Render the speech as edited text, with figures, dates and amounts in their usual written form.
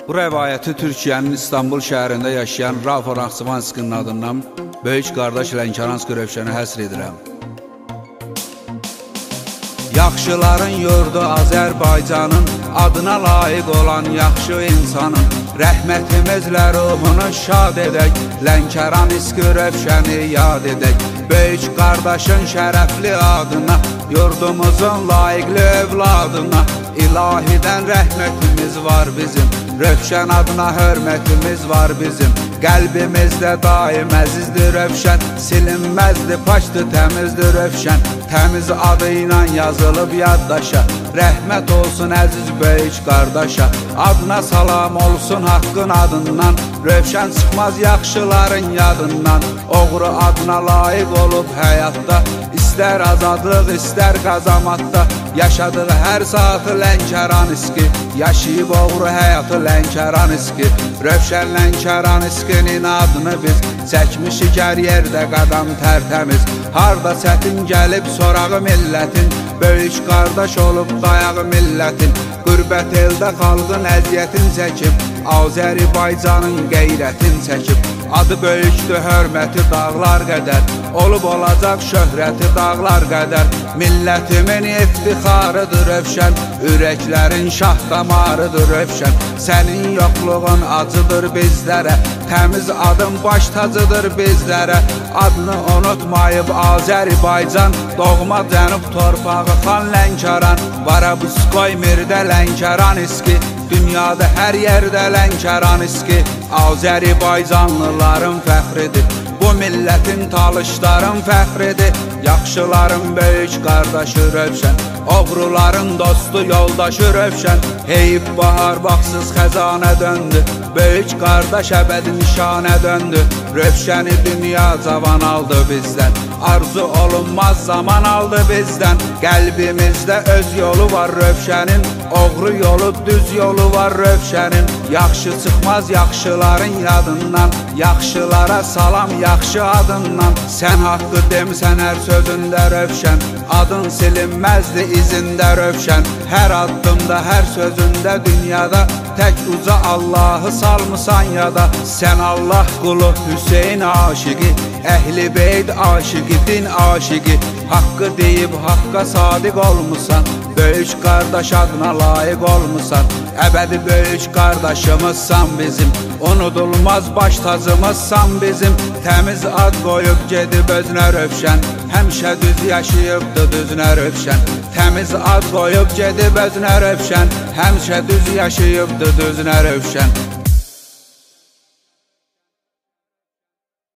Bu rəvayəti Türkiyənin İstanbul şəhərində yaşayan Rafa Naxçıvanskinin adından böyük qardaş Lənkəranski Rövşənə həsr edirəm. Yaxşıların yurdu Azərbaycanın, adına layiq olan yaxşı insanın, rəhmətimizlə ruhunu şad edək, Lənkəranski Rövşəni yad edək. Böyük qardaşın şərəfli adına, yurdumuzun layiqli övladına, İlahidən rəhmətimiz var bizim, Rövşən adına hörmətimiz var bizim. Qəlbimizdə daim əzizdir Rövşən, silinməzdir, paçdır, təmizdir Rövşən. Təmiz adı ilə yazılıb yaddaşa, rəhmət olsun əziz böyük qardaşa. Adına salam olsun haqqın adından, Rövşən çıxmaz yaxşıların yadından. Oğru adına layiq olub həyatda, İstər azadlıq, istər qazamatda, yaşadığı hər saatı Lənkəranski, yaşayıb oğru həyatı Lənkəranski. Rövşən Lənkəranskinin adını biz çəkmişik hər yerdə qadam tərtəmiz. Harda çətin gəlib sorağı millətin, böyük qardaş olub dayağı millətin. Qürbət eldə xalqın əziyyətin çəkib, Azərbaycanın qeyrətin çəkib. Adı böyükdür, hörməti dağlar qədər, olub olacaq şöhrəti dağlar qədər. Millətimin iftixarıdır Rövşən, ürəklərin şah damarıdır Rövşən. Sənin yoxluğun acıdır bizlərə, təmiz adın baş tacıdır bizlərə. Adını unutmayıb Azərbaycan, doğma cənub torpağı xan Lənkəran. Varabıskoy mirdə Lənkəranski, dünyada hər yerdə Lənkəranski. Azərbaycanlıların fəxridir, bu millətin talışların fəxridir. Yaxşıların böyük qardaşı Rövşən, oğruların dostu yoldaşı Rövşən. Heyib bahar baxsız xəzanə döndü, böyük qardaş əbədi nişanə döndü. Rövşəni dünya cavan aldı bizdən, arzu olunmaz zaman aldı bizdən. Qəlbimizdə öz yolu var Rövşənin, oğru yolu düz yolu var Rövşənin. Yaxşı çıxmaz yaxşıların yadından, yaxşılara salam yaxşı adından. Sən haqqı demsən hər sözündə Rövşən, adın silinməzdi izində Rövşən. Hər addımda, hər sözündə dünyada, tək uca Allahı salmısan yada. Sən Allah qulu Hüseyin aşiqi, Əhl-i Beyt aşiqi, din aşiqi. Haqqı deyib haqqa sadiq olmusan, böyük qardaş adına layiq olmusan. Əbədi böyük qardaşımızsan bizim, unudulmaz baş tacımızsan bizim. Təmiz ad qoyub gedib özünə Rövşən, həmişə düz yaşayıbdı düzünə Rövşən. Təmiz ad qoyub gedib özünə Rövşən, həmişə düz yaşayıbdı düzünə Rövşən.